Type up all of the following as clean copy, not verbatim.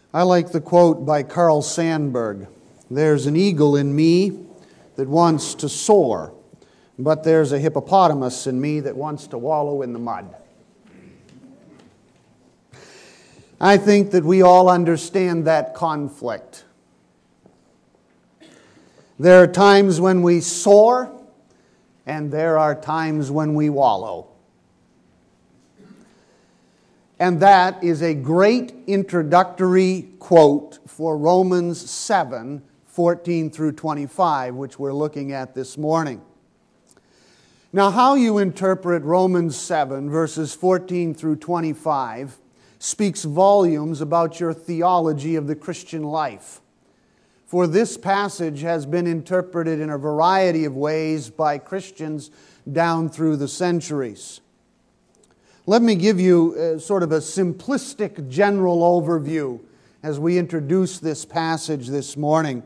I like the quote by Carl Sandburg. There's an eagle in me that wants to soar, but there's a hippopotamus in me that wants to wallow in the mud. I think that we all understand that conflict. There are times when we soar, and there are times when we wallow. And that is a great introductory quote for Romans 7, 14 through 25, which we're looking at this morning. Now, how you interpret Romans 7, verses 14 through 25, speaks volumes about your theology of the Christian life. For this passage has been interpreted in a variety of ways by Christians down through the centuries. Let me give you sort of a simplistic general overview as we introduce this passage this morning.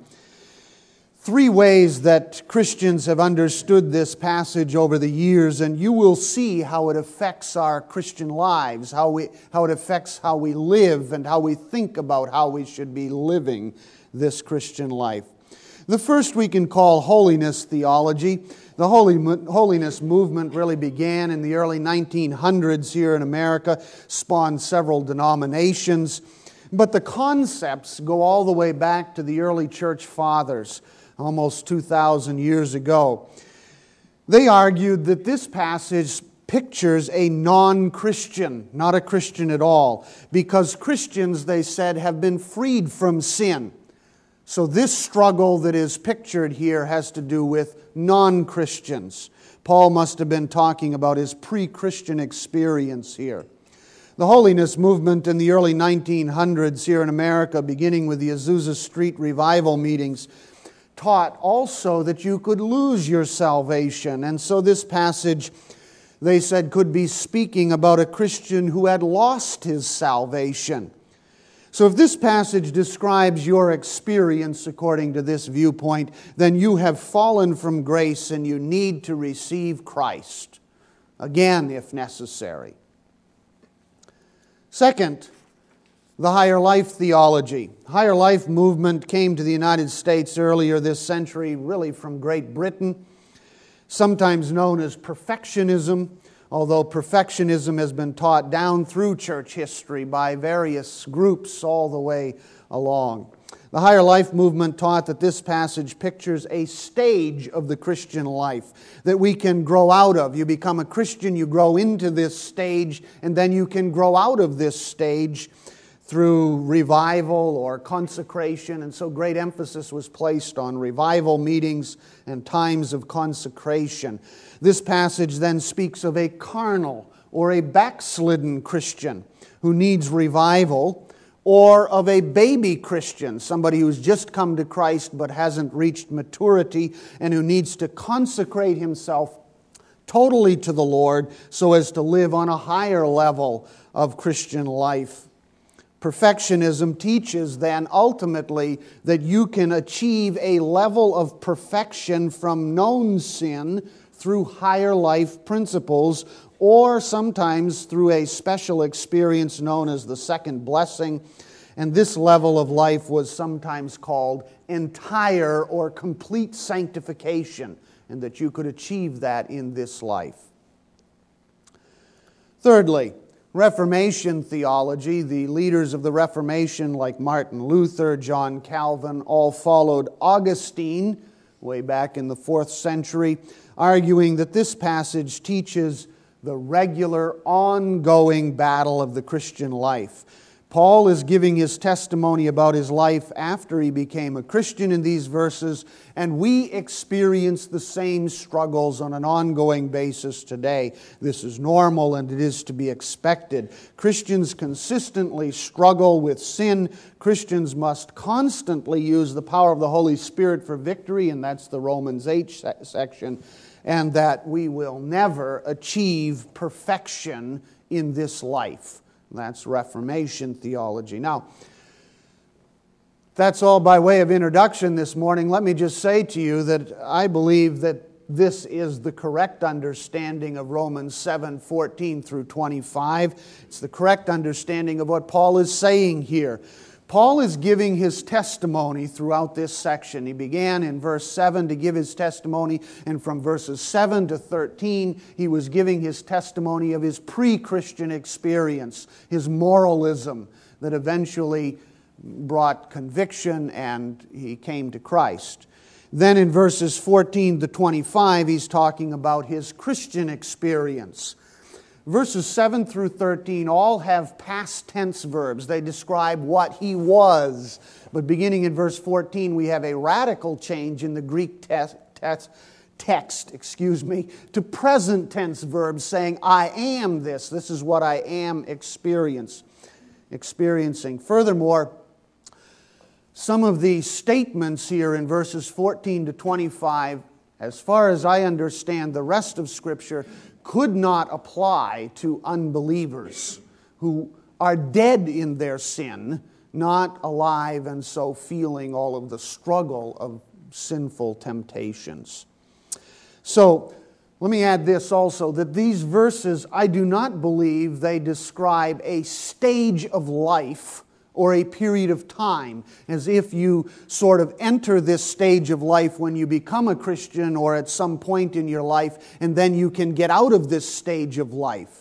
3 ways that Christians have understood this passage over the years, and you will see how it affects our Christian lives, how it affects how we live and how we think about how we should be living this Christian life. The first we can call holiness theology. The holiness movement really began in the early 1900s here in America, spawned several denominations, but the concepts go all the way back to the early church fathers, almost 2,000 years ago. They argued that this passage pictures a non-Christian, not a Christian at all, because Christians, they said, have been freed from sin. So this struggle that is pictured here has to do with non-Christians. Paul must have been talking about his pre-Christian experience here. The holiness movement in the early 1900s here in America, beginning with the Azusa Street revival meetings, taught also that you could lose your salvation. And so this passage, they said, could be speaking about a Christian who had lost his salvation. So if this passage describes your experience according to this viewpoint, then you have fallen from grace and you need to receive Christ, again if necessary. Second, the higher life theology. Higher life movement came to the United States earlier this century, really from Great Britain, sometimes known as perfectionism, although perfectionism has been taught down through church history by various groups all the way along. The higher life movement taught that this passage pictures a stage of the Christian life that we can grow out of. You become a Christian, you grow into this stage, and then you can grow out of this stage through revival or consecration. And so great emphasis was placed on revival meetings and times of consecration. This passage then speaks of a carnal or a backslidden Christian who needs revival, or of a baby Christian, somebody who's just come to Christ but hasn't reached maturity and who needs to consecrate himself totally to the Lord so as to live on a higher level of Christian life. Perfectionism teaches then ultimately that you can achieve a level of perfection from known sin through higher life principles, or sometimes through a special experience known as the second blessing. And this level of life was sometimes called entire or complete sanctification, and that you could achieve that in this life. Thirdly, Reformation theology. The leaders of the Reformation, like Martin Luther, John Calvin, all followed Augustine way back in the 4th century, arguing that this passage teaches the regular, ongoing battle of the Christian life. Paul is giving his testimony about his life after he became a Christian in these verses, and we experience the same struggles on an ongoing basis today. This is normal and it is to be expected. Christians consistently struggle with sin. Christians must constantly use the power of the Holy Spirit for victory, and that's the Romans 8 section, and that we will never achieve perfection in this life. That's Reformation theology. Now, that's all by way of introduction this morning. Let me just say to you that I believe that this is the correct understanding of Romans 7, 14 through 25. It's the correct understanding of what Paul is saying here. Paul is giving his testimony throughout this section. He began in verse 7 to give his testimony, and from verses 7 to 13, he was giving his testimony of his pre-Christian experience, his moralism that eventually brought conviction, and he came to Christ. Then in verses 14 to 25, he's talking about his Christian experience. Verses 7 through 13 all have past tense verbs. They describe what he was. But beginning in verse 14, we have a radical change in the Greek text, to present tense verbs saying, I am this. This is what I am experiencing. Furthermore, some of the statements here in verses 14 to 25, as far as I understand the rest of Scripture, could not apply to unbelievers who are dead in their sin, not alive and so feeling all of the struggle of sinful temptations. So, let me add this also, that these verses, I do not believe they describe a stage of life or a period of time, as if you sort of enter this stage of life when you become a Christian or at some point in your life, and then you can get out of this stage of life.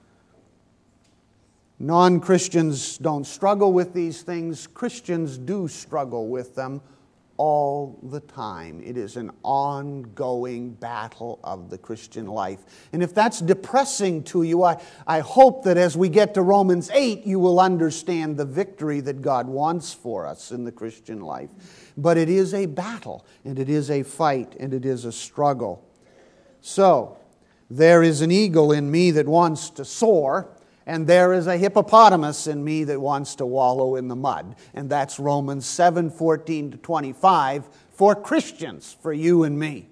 Non-Christians don't struggle with these things. Christians do struggle with them all the time. It is an ongoing battle of the Christian life. And if that's depressing to you, I hope that as we get to Romans 8, you will understand the victory that God wants for us in the Christian life. But it is a battle, and it is a fight, and it is a struggle. So, there is an eagle in me that wants to soar, and there is a hippopotamus in me that wants to wallow in the mud. And that's Romans 7:14 to 25 for Christians, for you and me.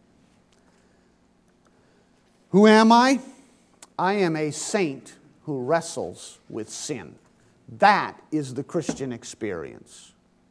Who am I? I am a saint who wrestles with sin. That is the Christian experience.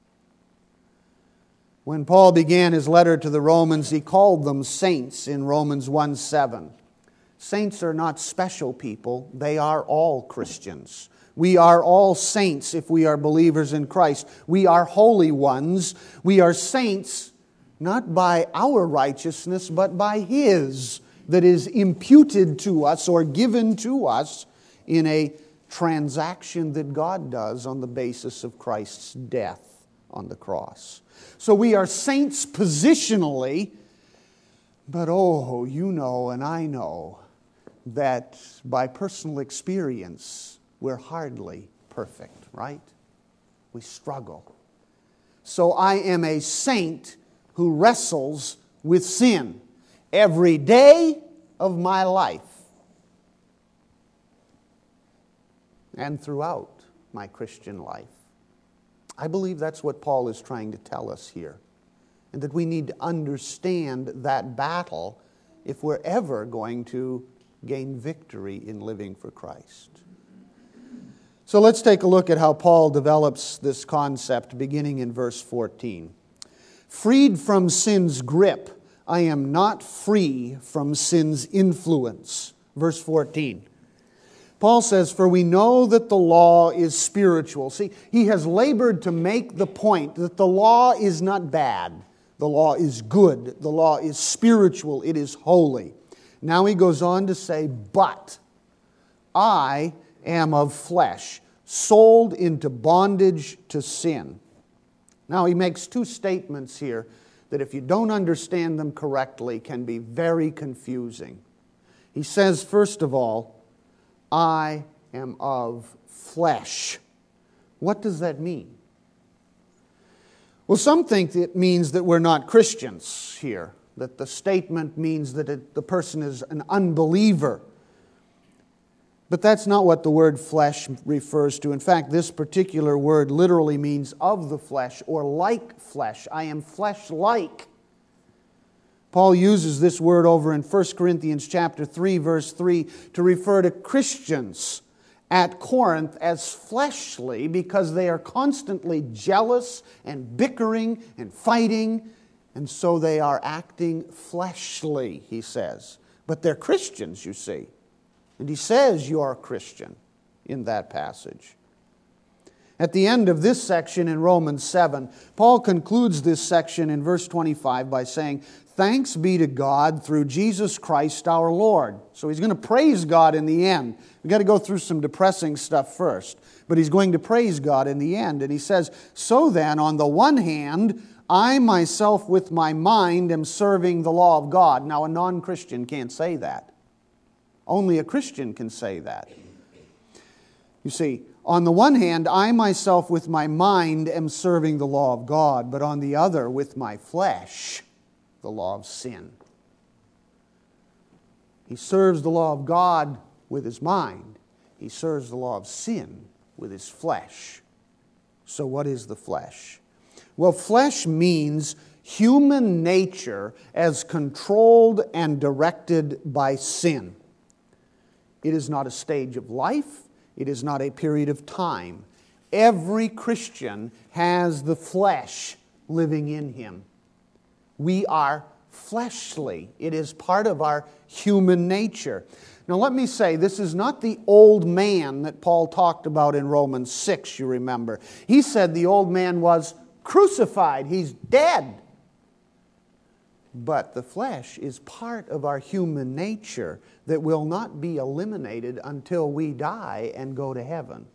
When Paul began his letter to the Romans, he called them saints in Romans 1:7. Saints are not special people. They are all Christians. We are all saints if we are believers in Christ. We are holy ones. We are saints not by our righteousness, but by His that is imputed to us or given to us in a transaction that God does on the basis of Christ's death on the cross. So we are saints positionally, but oh, you know and I know that by personal experience, we're hardly perfect, right? We struggle. So I am a saint who wrestles with sin every day of my life and throughout my Christian life. I believe that's what Paul is trying to tell us here, and that we need to understand that battle if we're ever going to gain victory in living for Christ. So let's take a look at how Paul develops this concept beginning in verse 14. Freed from sin's grip, I am not free from sin's influence. Verse 14. Paul says, for we know that the law is spiritual. See, he has labored to make the point that the law is not bad. The law is good. The law is spiritual. It is holy. Now he goes on to say, but I am of flesh, sold into bondage to sin. Now he makes two statements here that if you don't understand them correctly can be very confusing. He says, first of all, I am of flesh. What does that mean? Well, some think it means that we're not Christians here, that the statement means that the person is an unbeliever. But that's not what the word flesh refers to. In fact, this particular word literally means of the flesh or like flesh. I am flesh-like. Paul uses this word over in 1 Corinthians chapter 3, verse 3, to refer to Christians at Corinth as fleshly because they are constantly jealous and bickering and fighting, and so they are acting fleshly, he says. But they're Christians, you see. And he says you're a Christian in that passage. At the end of this section in Romans 7, Paul concludes this section in verse 25 by saying, "Thanks be to God through Jesus Christ our Lord." So he's going to praise God in the end. We've got to go through some depressing stuff first. But he's going to praise God in the end. And he says, "So then, on the one hand, I myself with my mind am serving the law of God." Now, a non-Christian can't say that. Only a Christian can say that. You see, on the one hand, I myself with my mind am serving the law of God, but on the other, with my flesh, the law of sin. He serves the law of God with his mind. He serves the law of sin with his flesh. So what is the flesh? Well, flesh means human nature as controlled and directed by sin. It is not a stage of life. It is not a period of time. Every Christian has the flesh living in him. We are fleshly. It is part of our human nature. Now let me say, this is not the old man that Paul talked about in Romans 6, you remember. He said the old man was crucified. He's dead. But the flesh is part of our human nature that will not be eliminated until we die and go to heaven.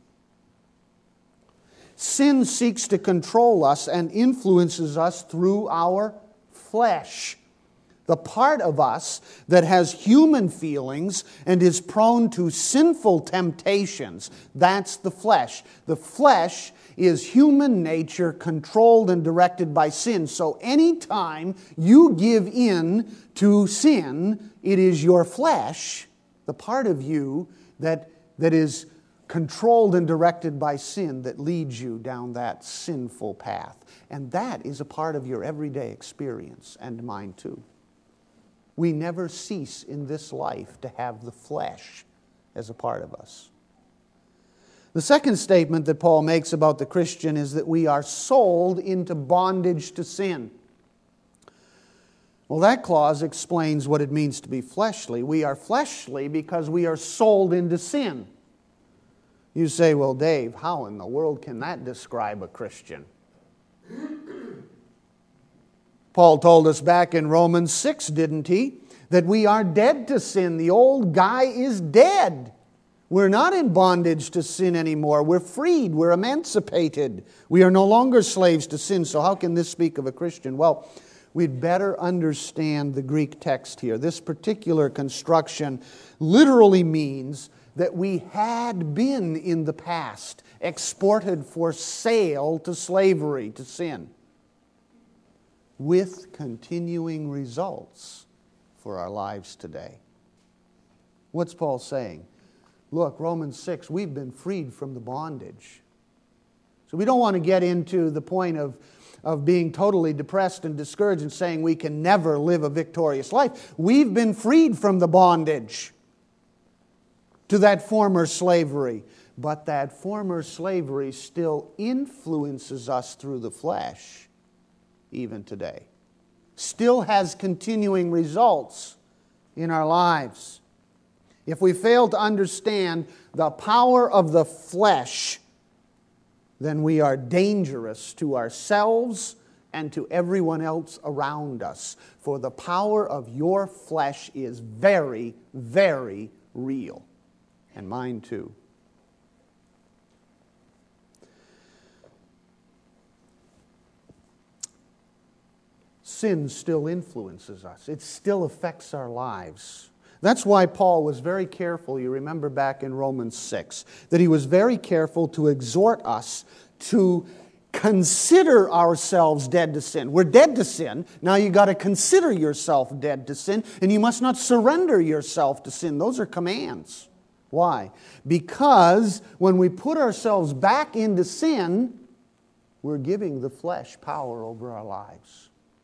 Sin seeks to control us and influences us through our flesh. The part of us that has human feelings and is prone to sinful temptations, that's the flesh. The flesh is human nature controlled and directed by sin. So anytime you give in to sin, it is your flesh, the part of you that is controlled and directed by sin, that leads you down that sinful path. And that is a part of your everyday experience, and mine too. We never cease in this life to have the flesh as a part of us. The second statement that Paul makes about the Christian is that we are sold into bondage to sin. Well, that clause explains what it means to be fleshly. We are fleshly because we are sold into sin. You say, "Well, Dave, how in the world can that describe a Christian?" Paul told us back in Romans 6, didn't he? That we are dead to sin. The old guy is dead. We're not in bondage to sin anymore. We're freed. We're emancipated. We are no longer slaves to sin. So how can this speak of a Christian? Well, we'd better understand the Greek text here. This particular construction literally means that we had been in the past exported for sale to slavery, to sin, with continuing results for our lives today. What's Paul saying? Look, Romans 6, we've been freed from the bondage. So we don't want to get into the point of being totally depressed and discouraged and saying we can never live a victorious life. We've been freed from the bondage to that former slavery. But that former slavery still influences us through the flesh, even today. Still has continuing results in our lives. If we fail to understand the power of the flesh, then we are dangerous to ourselves and to everyone else around us. For the power of your flesh is very, very real. And mine too. Sin still influences us. It still affects our lives. That's why Paul was very careful, you remember back in Romans 6, that he was very careful to exhort us to consider ourselves dead to sin. We're dead to sin. Now you've got to consider yourself dead to sin, and you must not surrender yourself to sin. Those are commands. Why? Because when we put ourselves back into sin, we're giving the flesh power over our lives.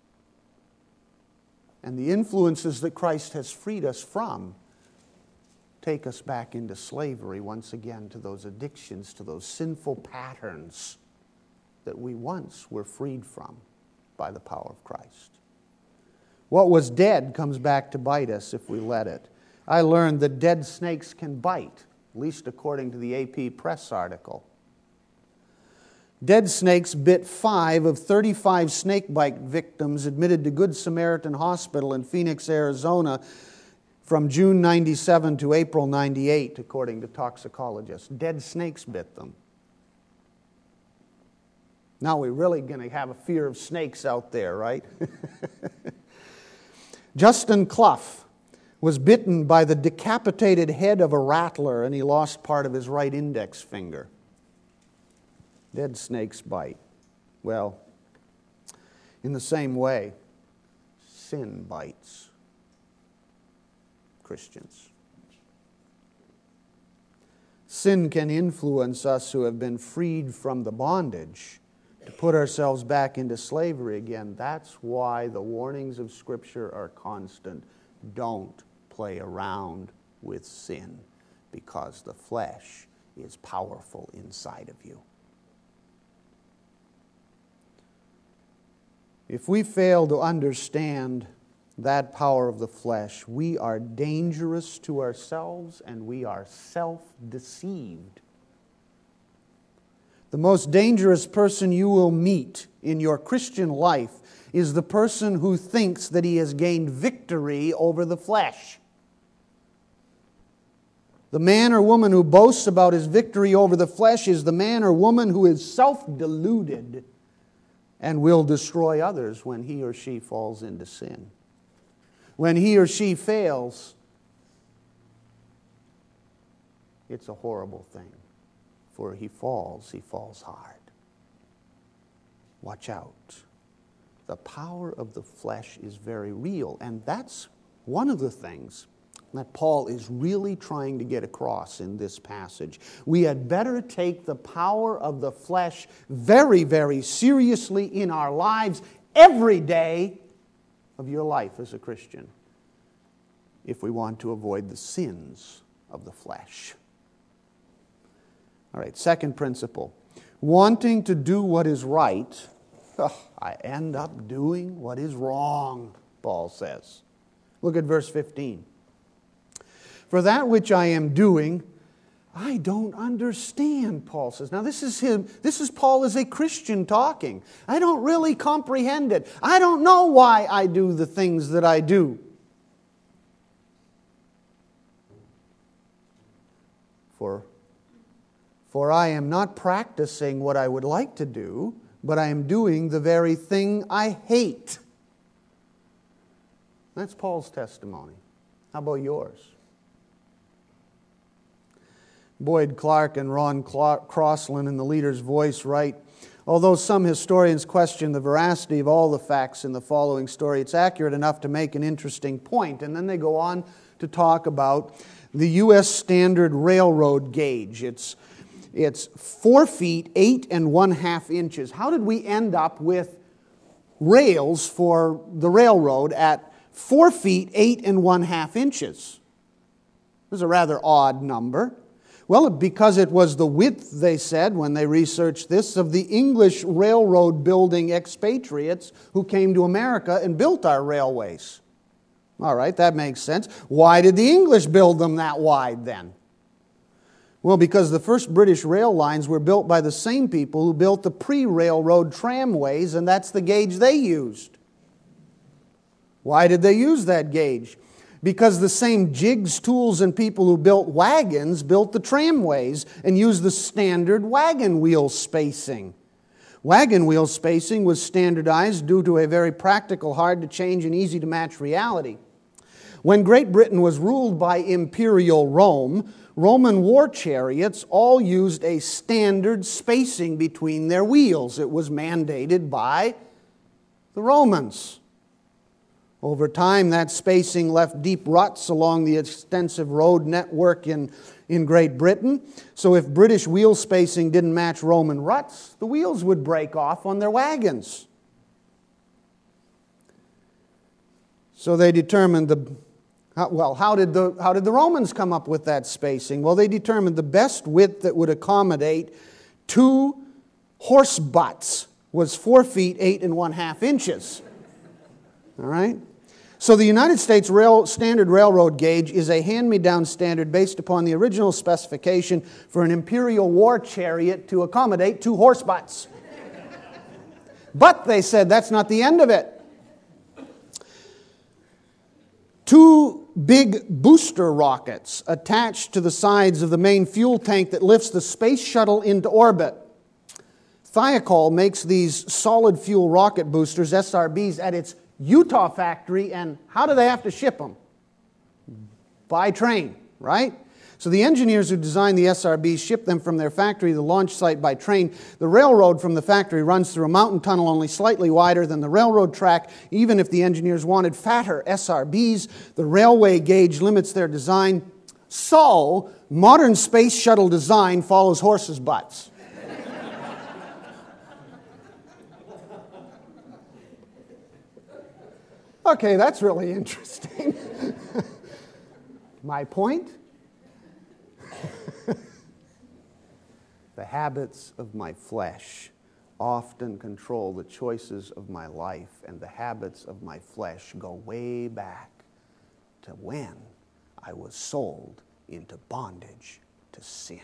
And the influences that Christ has freed us from take us back into slavery once again to those addictions, to those sinful patterns that we once were freed from by the power of Christ. What was dead comes back to bite us if we let it. I learned that dead snakes can bite, at least according to the AP Press article. Dead snakes bit 5 of 35 snakebite victims admitted to Good Samaritan Hospital in Phoenix, Arizona from June 97 to April 98, according to toxicologists. Dead snakes bit them. Now we're really going to have a fear of snakes out there, right? Justin Clough was bitten by the decapitated head of a rattler, and he lost part of his right index finger. Dead snakes bite. Well, in the same way, sin bites Christians. Sin can influence us who have been freed from the bondage to put ourselves back into slavery again. That's why the warnings of Scripture are constant. Don't play around with sin, because the flesh is powerful inside of you. If we fail to understand that power of the flesh, we are dangerous to ourselves and we are self-deceived. The most dangerous person you will meet in your Christian life is the person who thinks that he has gained victory over the flesh. The man or woman who boasts about his victory over the flesh is the man or woman who is self-deluded and will destroy others when he or she falls into sin. When he or she fails, it's a horrible thing. For he falls hard. Watch out. The power of the flesh is very real, and that's one of the things that Paul is really trying to get across in this passage. We had better take the power of the flesh very, very seriously in our lives every day of your life as a Christian if we want to avoid the sins of the flesh. All right, second principle. Wanting to do what is right, I end up doing what is wrong, Paul says. Look at verse 15. For that which I am doing, I don't understand, Paul says. Now this is Paul as a Christian talking. I don't really comprehend it. I don't know why I do the things that I do. For I am not practicing what I would like to do, but I am doing the very thing I hate. That's Paul's testimony. How about yours? Boyd Clark and Ron Crosland in The Leader's Voice write, although some historians question the veracity of all the facts in the following story, it's accurate enough to make an interesting point. And then they go on to talk about the U.S. Standard Railroad gauge. It's 4 feet, 8 1/2 inches. How did we end up with rails for the railroad at 4 feet, 8 1/2 inches? It was a rather odd number. Well, because it was the width, they said, when they researched this, of the English railroad building expatriates who came to America and built our railways. All right, that makes sense. Why did the English build them that wide then? Well, because the first British rail lines were built by the same people who built the pre-railroad tramways, and that's the gauge they used. Why did they use that gauge? Because the same jigs, tools, and people who built wagons built the tramways and used the standard wagon wheel spacing. Wagon wheel spacing was standardized due to a very practical, hard-to-change, and easy-to-match reality. When Great Britain was ruled by Imperial Rome, Roman war chariots all used a standard spacing between their wheels. It was mandated by the Romans. Over time, that spacing left deep ruts along the extensive road network in Great Britain. So if British wheel spacing didn't match Roman ruts, the wheels would break off on their wagons. So they determined how did the Romans come up with that spacing? Well, they determined the best width that would accommodate 2 horse butts was 4 feet, 8 1/2 inches. All right? So the United States Standard Railroad Gauge is a hand-me-down standard based upon the original specification for an imperial war chariot to accommodate 2 horse butts. But they said that's not the end of it. 2 big booster rockets attached to the sides of the main fuel tank that lifts the space shuttle into orbit. Thiokol makes these solid fuel rocket boosters, SRBs, at its Utah factory, and how do they have to ship them? By train, right? So the engineers who designed the SRBs ship them from their factory to the launch site by train. The railroad from the factory runs through a mountain tunnel only slightly wider than the railroad track. Even if the engineers wanted fatter SRBs, the railway gauge limits their design. So, modern space shuttle design follows horses' butts. Okay, that's really interesting. My point? The habits of my flesh often control the choices of my life, and the habits of my flesh go way back to when I was sold into bondage to sin.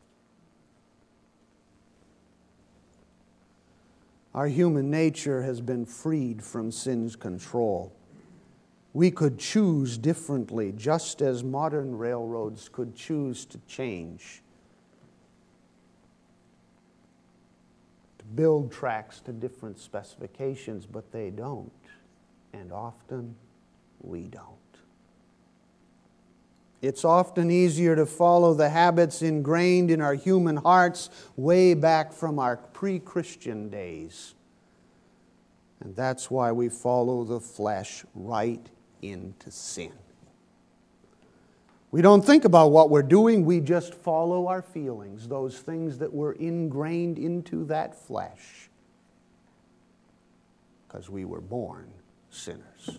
Our human nature has been freed from sin's control. We could choose differently, just as modern railroads could choose to change, to build tracks to different specifications, but they don't, and often we don't. It's often easier to follow the habits ingrained in our human hearts way back from our pre-Christian days. And that's why we follow the flesh right into sin. We don't think about what we're doing, we just follow our feelings, those things that were ingrained into that flesh, because we were born sinners.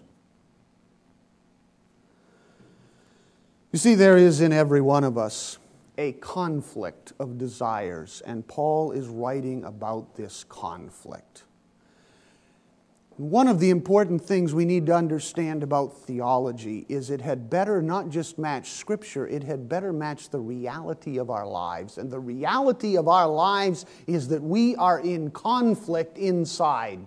You see, there is in every one of us a conflict of desires, and Paul is writing about this conflict. One of the important things we need to understand about theology is it had better not just match Scripture, it had better match the reality of our lives. And the reality of our lives is that we are in conflict inside.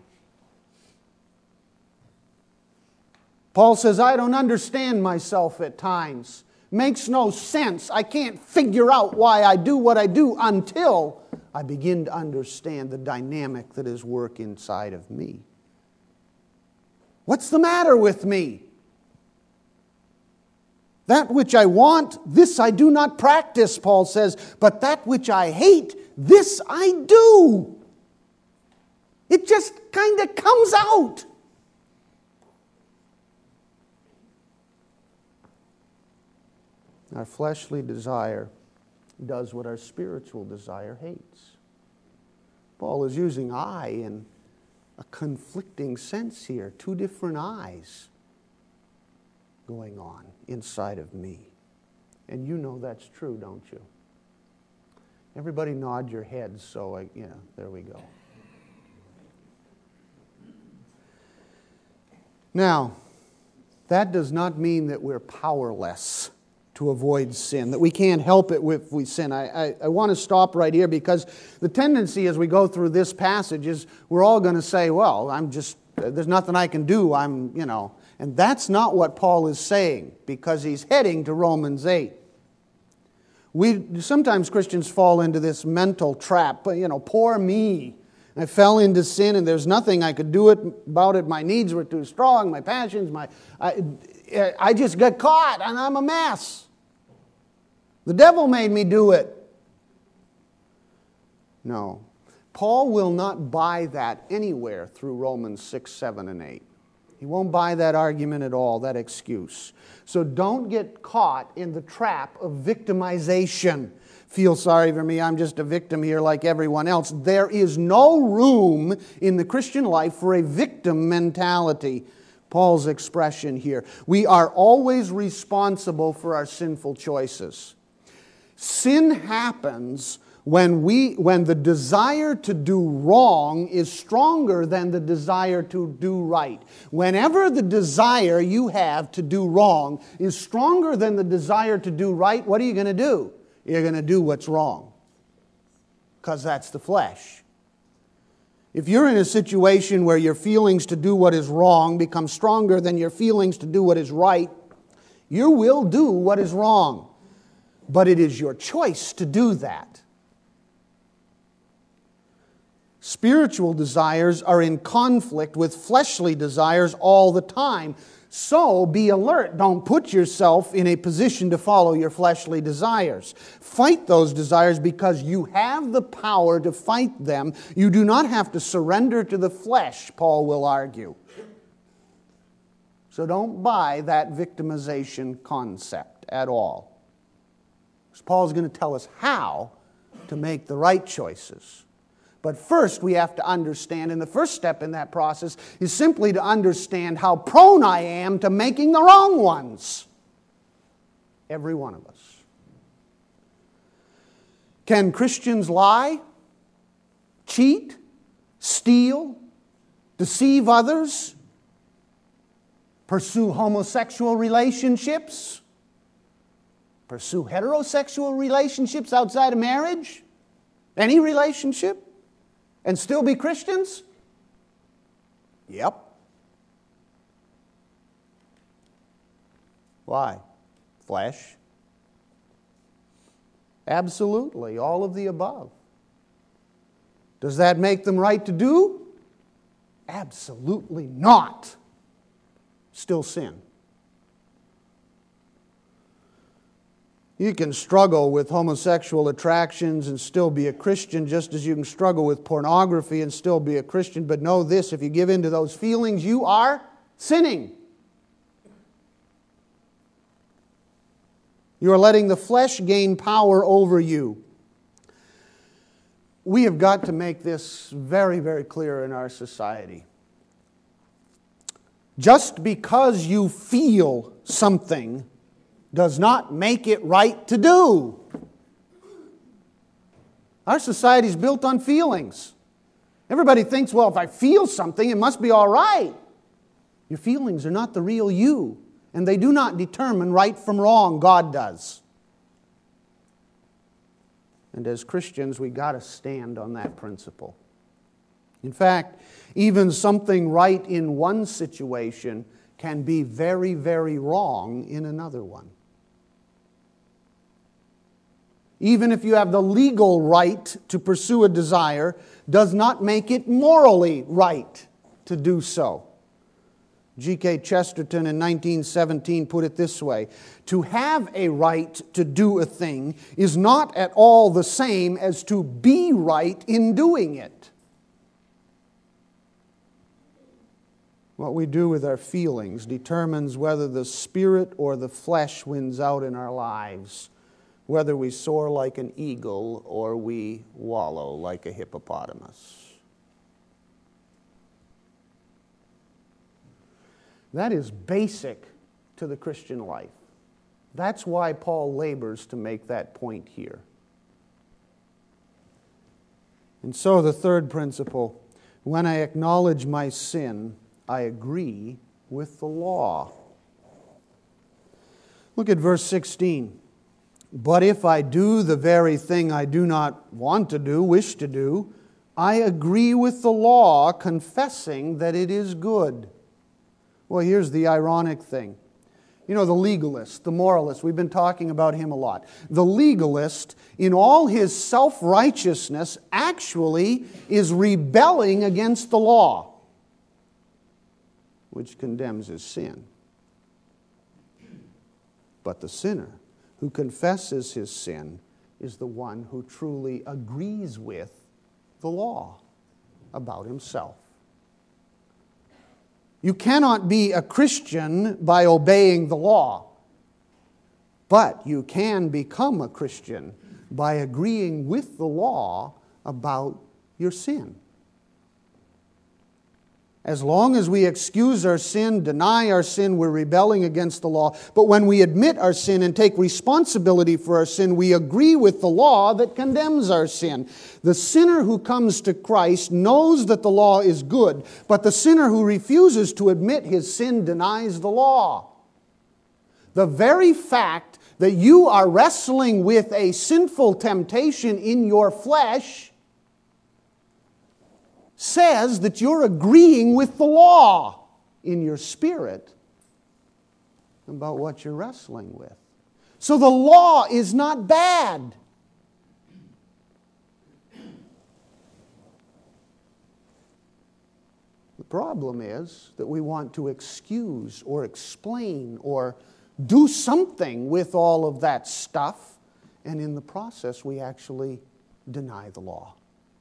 Paul says, I don't understand myself at times. Makes no sense. I can't figure out why I do what I do until I begin to understand the dynamic that is work inside of me. What's the matter with me? That which I want, this I do not practice, Paul says, but that which I hate, this I do. It just kind of comes out. Our fleshly desire does what our spiritual desire hates. Paul is using I in a conflicting sense here. 2 different I's going on inside of me. And you know that's true, don't you? Everybody nod your heads, so there we go. Now, that does not mean that we're powerless to avoid sin, that we can't help it if we sin. I want to stop right here because the tendency as we go through this passage is we're all going to say, well, there's nothing I can do, and that's not what Paul is saying because he's heading to Romans 8. Sometimes Christians fall into this mental trap, poor me. I fell into sin and there's nothing I could do about it. My needs were too strong, my passions, I just got caught and I'm a mess. The devil made me do it. No. Paul will not buy that anywhere through Romans 6, 7, and 8. He won't buy that argument at all, that excuse. So don't get caught in the trap of victimization. Feel sorry for me, I'm just a victim here like everyone else. There is no room in the Christian life for a victim mentality. Paul's expression here. We are always responsible for our sinful choices. Sin happens when the desire to do wrong is stronger than the desire to do right. Whenever the desire you have to do wrong is stronger than the desire to do right, what are you going to do? You're going to do what's wrong. Because that's the flesh. If you're in a situation where your feelings to do what is wrong become stronger than your feelings to do what is right, you will do what is wrong. But it is your choice to do that. Spiritual desires are in conflict with fleshly desires all the time. So be alert. Don't put yourself in a position to follow your fleshly desires. Fight those desires because you have the power to fight them. You do not have to surrender to the flesh, Paul will argue. So don't buy that victimization concept at all. Paul's going to tell us how to make the right choices. But first we have to understand, and the first step in that process is simply to understand how prone I am to making the wrong ones. Every one of us. Can Christians lie, cheat, steal, deceive others, pursue homosexual relationships, pursue heterosexual relationships outside of marriage, any relationship, and still be Christians? Yep. Why? Flesh? Absolutely, all of the above. Does that make them right to do? Absolutely not. Still sin. You can struggle with homosexual attractions and still be a Christian, just as you can struggle with pornography and still be a Christian. But know this, if you give in to those feelings, you are sinning. You are letting the flesh gain power over you. We have got to make this very, very clear in our society. Just because you feel something does not make it right to do. Our society is built on feelings. Everybody thinks, well, if I feel something, it must be all right. Your feelings are not the real you, and they do not determine right from wrong. God does. And as Christians, we got to stand on that principle. In fact, even something right in one situation can be very, very wrong in another one. Even if you have the legal right to pursue a desire, does not make it morally right to do so. G.K. Chesterton in 1917 put it this way: to have a right to do a thing is not at all the same as to be right in doing it. What we do with our feelings determines whether the spirit or the flesh wins out in our lives, whether we soar like an eagle or we wallow like a hippopotamus. That is basic to the Christian life. That's why Paul labors to make that point here. And so the third principle, when I acknowledge my sin, I agree with the law. Look at verse 16. But if I do the very thing I do not want to do, wish to do, I agree with the law, confessing that it is good. Well, here's the ironic thing. You know, the legalist, the moralist, we've been talking about him a lot. The legalist, in all his self-righteousness, actually is rebelling against the law, which condemns his sin. But the sinner who confesses his sin is the one who truly agrees with the law about himself. You cannot be a Christian by obeying the law, but you can become a Christian by agreeing with the law about your sin. As long as we excuse our sin, deny our sin, we're rebelling against the law. But when we admit our sin and take responsibility for our sin, we agree with the law that condemns our sin. The sinner who comes to Christ knows that the law is good, but the sinner who refuses to admit his sin denies the law. The very fact that you are wrestling with a sinful temptation in your flesh says that you're agreeing with the law in your spirit about what you're wrestling with. So the law is not bad. The problem is that we want to excuse or explain or do something with all of that stuff, and in the process we actually deny the law.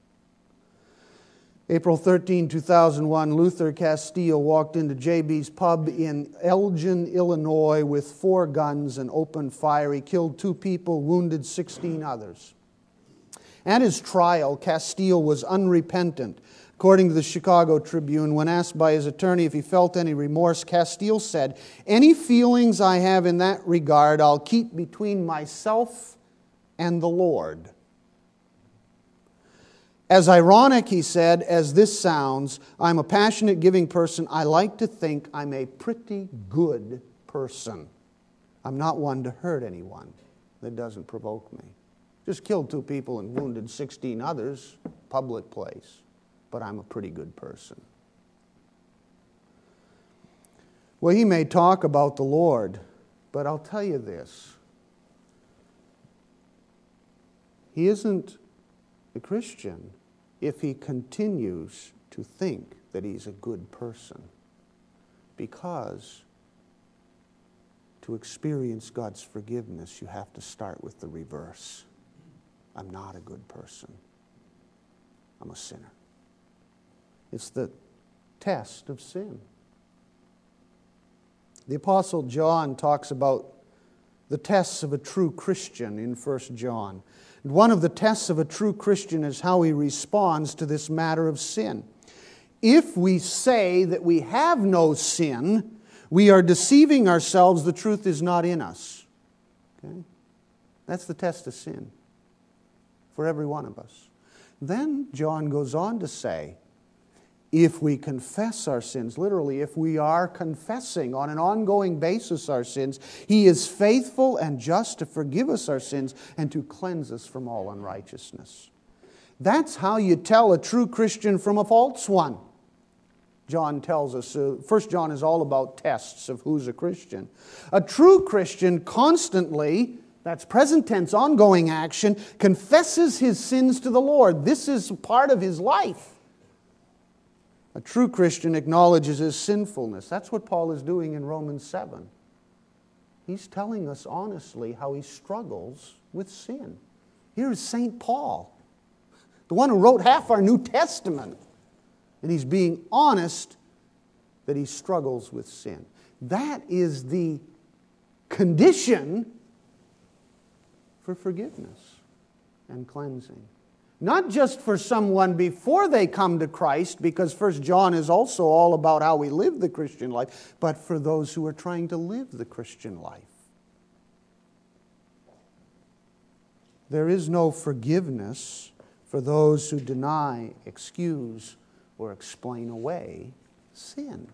April 13, 2001, Luther Castillo walked into JB's pub in Elgin, Illinois with 4 guns and opened fire. He killed 2 people, wounded 16 others. At his trial, Castillo was unrepentant. According to the Chicago Tribune, when asked by his attorney if he felt any remorse, Castillo said, "Any feelings I have in that regard, I'll keep between myself and the Lord." As ironic, he said, as this sounds, I'm a passionate, giving person. I like to think I'm a pretty good person. I'm not one to hurt anyone. That doesn't provoke me. Just killed 2 people and wounded 16 others, public place. But I'm a pretty good person. Well, he may talk about the Lord, but I'll tell you this. He isn't a Christian if he continues to think that he's a good person. Because to experience God's forgiveness, you have to start with the reverse. I'm not a good person. I'm a sinner. It's the test of sin. The Apostle John talks about the tests of a true Christian in 1 John. One of the tests of a true Christian is how he responds to this matter of sin. If we say that we have no sin, we are deceiving ourselves. The truth is not in us. Okay? That's the test of sin for every one of us. Then John goes on to say, if we confess our sins, literally, if we are confessing on an ongoing basis our sins, He is faithful and just to forgive us our sins and to cleanse us from all unrighteousness. That's how you tell a true Christian from a false one. John tells us, 1 John is all about tests of who's a Christian. A true Christian constantly, that's present tense, ongoing action, confesses his sins to the Lord. This is part of his life. A true Christian acknowledges his sinfulness. That's what Paul is doing in Romans 7. He's telling us honestly how he struggles with sin. Here's St. Paul, the one who wrote half our New Testament. And he's being honest that he struggles with sin. That is the condition for forgiveness and cleansing. Not just for someone before they come to Christ, because 1 John is also all about how we live the Christian life, but for those who are trying to live the Christian life. There is no forgiveness for those who deny, excuse, or explain away sin.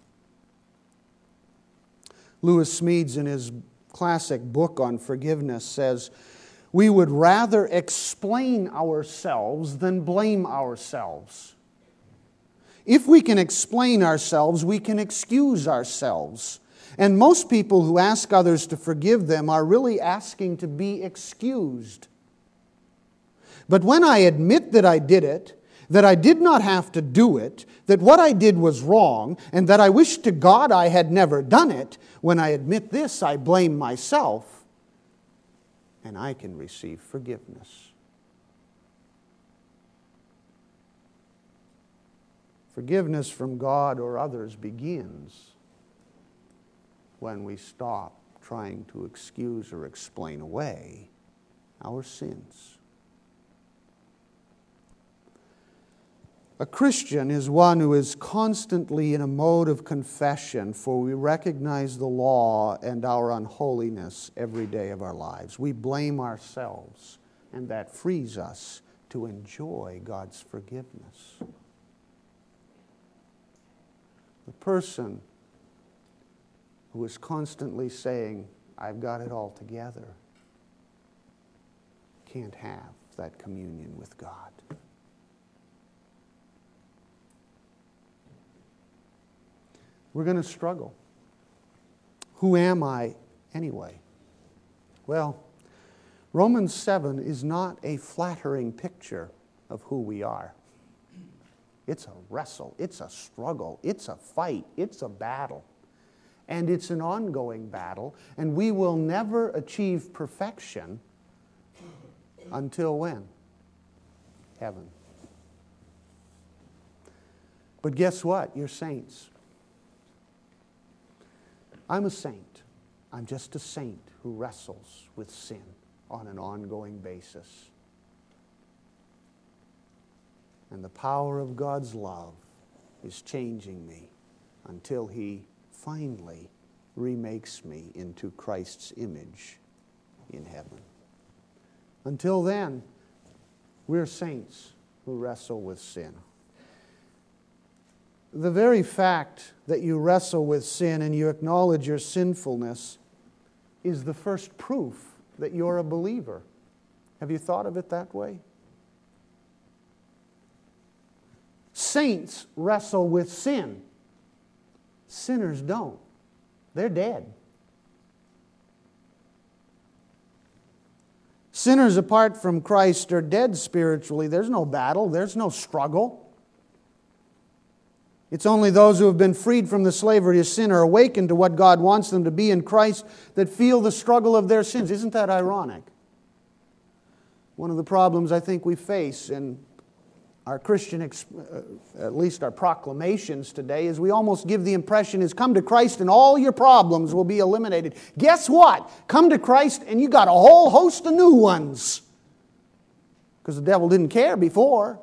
Lewis Smedes, in his classic book on forgiveness, says, we would rather explain ourselves than blame ourselves. If we can explain ourselves, we can excuse ourselves. And most people who ask others to forgive them are really asking to be excused. But when I admit that I did it, that I did not have to do it, that what I did was wrong, and that I wish to God I had never done it, when I admit this, I blame myself. And I can receive forgiveness. Forgiveness from God or others begins when we stop trying to excuse or explain away our sins. A Christian is one who is constantly in a mode of confession, for we recognize the law and our unholiness every day of our lives. We blame ourselves, and that frees us to enjoy God's forgiveness. The person who is constantly saying, I've got it all together, can't have that communion with God. We're going to struggle. Who am I anyway? Well, Romans 7 is not a flattering picture of who we are. It's a wrestle, it's a struggle, it's a fight, it's a battle. And it's an ongoing battle, and we will never achieve perfection until when? Heaven. But guess what? You're saints. I'm a saint. I'm just a saint who wrestles with sin on an ongoing basis. And the power of God's love is changing me until He finally remakes me into Christ's image in heaven. Until then, we're saints who wrestle with sin. The very fact that you wrestle with sin and you acknowledge your sinfulness is the first proof that you're a believer. Have you thought of it that way? Saints wrestle with sin. Sinners don't. They're dead. Sinners apart from Christ are dead spiritually. There's no battle. There's no struggle. It's only those who have been freed from the slavery of sin or awakened to what God wants them to be in Christ that feel the struggle of their sins. Isn't that ironic? One of the problems I think we face in our Christian, at least our proclamations today, is we almost give the impression is come to Christ and all your problems will be eliminated. Guess what? Come to Christ and you got a whole host of new ones. Because the devil didn't care before.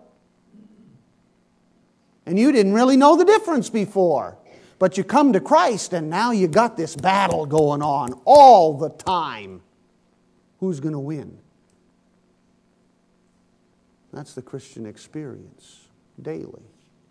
And you didn't really know the difference before. But you come to Christ and now you got this battle going on all the time. Who's going to win? That's the Christian experience daily.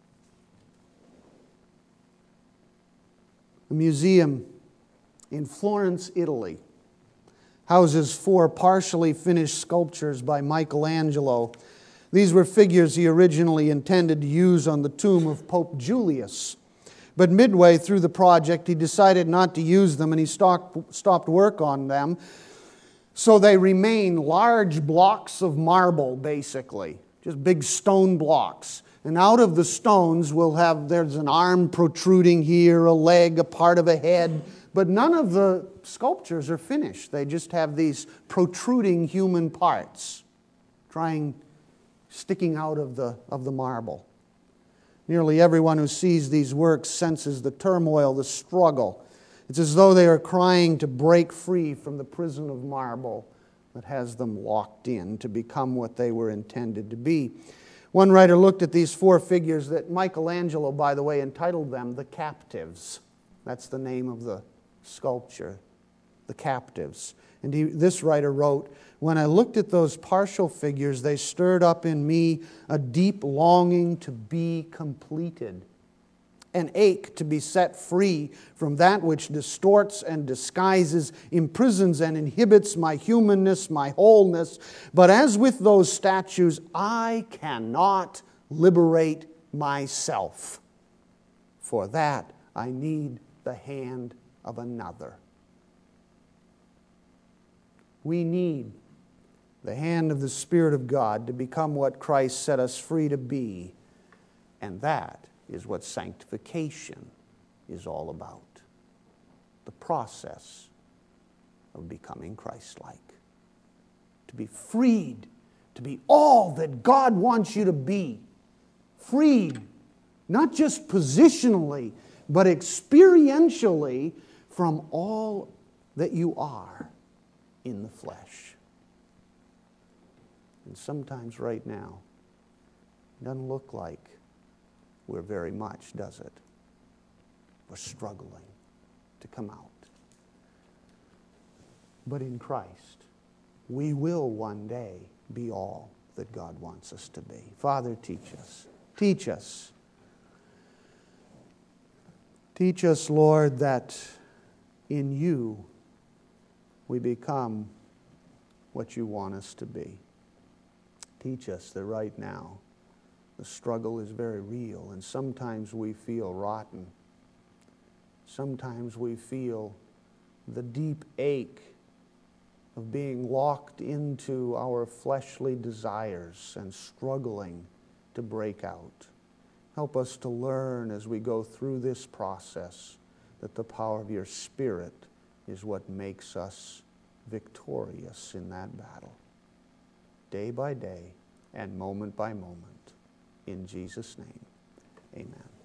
A museum in Florence, Italy, houses 4 partially finished sculptures by Michelangelo. These were figures he originally intended to use on the tomb of Pope Julius. But midway through the project, he decided not to use them and he stopped work on them. So they remain large blocks of marble, basically. Just big stone blocks. And out of the stones there's an arm protruding here, a leg, a part of a head. But none of the sculptures are finished. They just have these protruding human parts sticking out of the marble. Nearly everyone who sees these works senses the turmoil, the struggle. It's as though they are crying to break free from the prison of marble that has them locked in to become what they were intended to be. One writer looked at these 4 figures that Michelangelo, by the way, entitled them the Captives. That's the name of the sculpture, the Captives. And this writer wrote, "When I looked at those partial figures, they stirred up in me a deep longing to be completed, an ache to be set free from that which distorts and disguises, imprisons and inhibits my humanness, my wholeness. But as with those statues, I cannot liberate myself. For that, I need the hand of another." We need the hand of the Spirit of God to become what Christ set us free to be. And that is what sanctification is all about. The process of becoming Christ-like. To be freed, to be all that God wants you to be. Freed, not just positionally, but experientially from all that you are in the flesh. And sometimes right now, it doesn't look like we're very much, does it? We're struggling to come out. But in Christ, we will one day be all that God wants us to be. Father, teach us. Teach us. Teach us, Lord, that in you we become what you want us to be. Teach us that right now the struggle is very real, and sometimes we feel rotten. Sometimes we feel the deep ache of being locked into our fleshly desires and struggling to break out. Help us to learn as we go through this process that the power of your Spirit is what makes us victorious in that battle, day by day and moment by moment. In Jesus' name, amen.